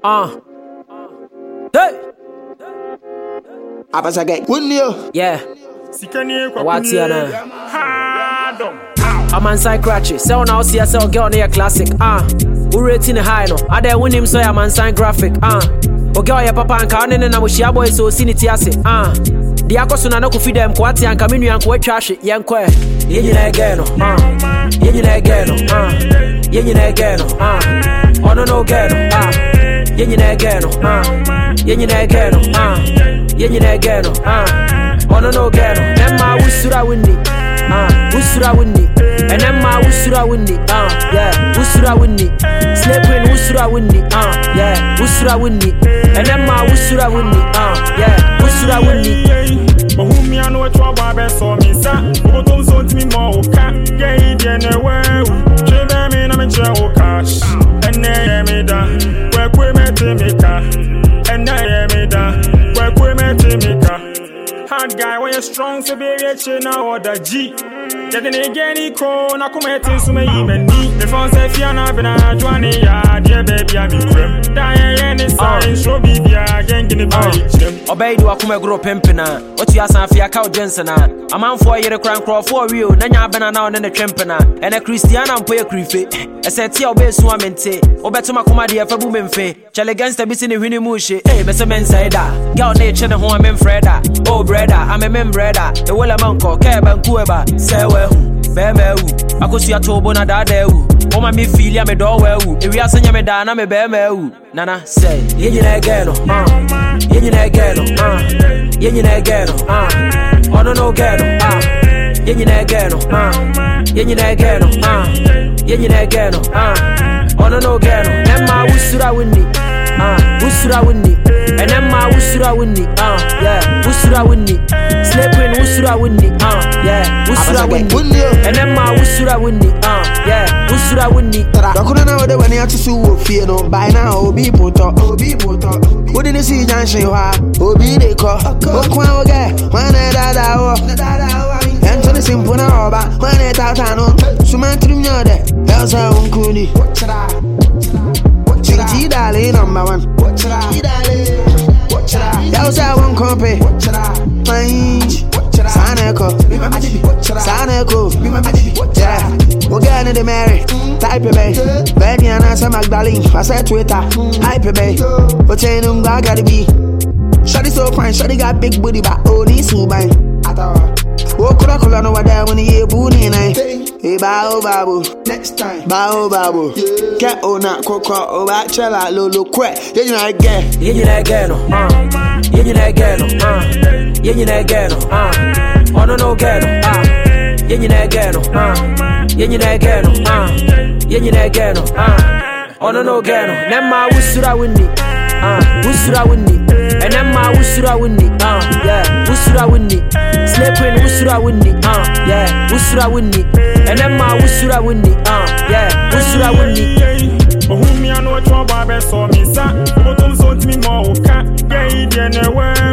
Hey. Apa say Kunio. Yeah. What's your name? I'm on sign crutches. So now see yourself girl near classic. Who rating high no? I dare win him so I'm on sign graphic. O girl ya papa and carne na wish your boy so sinity ase. The akosuna no feed them kwati and kaminu and kwa trash it. Yankwe. Yenye again. Yenye again. Yenye again. Oh no again. Yenye again. Yenye again. Yenye again. Oh no again. Nemma usura winni. Usura winni. And Emma usura winni. Yeah. Usura winni. Sleeping usura winni. Yeah. Usura winni. And Emma usura winni. Yeah. Usura winni. Mahumi anu etwa babe so mi sa. Obotom so ntimi mo oka. Ye ide ne wewu. Chebe mi na me che o cash. Enne ye me da. Kwekwe meti mi ka. Enne ye me da. Kwekwe meti mi ka. Hard guy when you're strong so be rich na order G. Getting again ko na kumeti so me yimeni. The phone say fiana bena jwani ya dear baby I be crem. Die any sign show be bia gengini by. Obey do akume grow pimpina. What you asan fia cow jensena. A man for year crank crawl for real. Nanya bena now ne twempena. And a Christian am poe krife. E se ti obey so amente. Obetuma kuma de afabu memfe. Chale against the bisin ni hwini mushi. Eh be se men say da. Girl nature ne ho am freda. Oh brother, I'm a member brother. E wala manko ke banku eba. Say we hu. Be me hu. Akosu ya tobo na da de hu. O ma me feel ya me do we hu. E wi asanya me da na me be me hu. Nana say, yenye again. Yenye again. Yenye again. Oh no again. Yenye again. Yenye again. Yenye again. Oh no again. Nemma usura winni. Usura winni. And Emma usura winni. Yeah. Usura winni. Sleeping usura winni. Yeah. Usura winni. And Emma usura winni. Yeah. Usura winni. Dokuna na wode when you to sue fear no by now obi poto. What did you see Janshi wa? Obi de ko. Okwa oge. Wana dada o. Anthony simple na oba. Wana tata no. Sumantri mnyode. Elsa unkuni. Chiti dale number one. Elsa one copy. Saneko. Yeah. We're getting the Mary. Type it, babe. Baby, and answer Magdalene. I said Twitter. Hype it, babe. But you know, I gotta be. Shawty so fine. Shawty got big booty, but only Subine. Oh, Kula no there when he booty night. Hey, bao babu. Next time. Bao babu. Get on that cocoa over chela lolo quick. Yenye again. Yenye again. Yenye again. Yenye again. Oh no again. Yenye again. Yenye again. Yenye again. Oh no again. Nemma usura winni. Usura winni. And Emma usura winni. Yeah. Usura winni. Sleeping usura winni. Yeah. Usura winni. And Emma usura winni. Yeah. Usura winni. Mahumi anu etwa babe so mi sa. Obotom so ntimi mo oka. Ye ide ne we.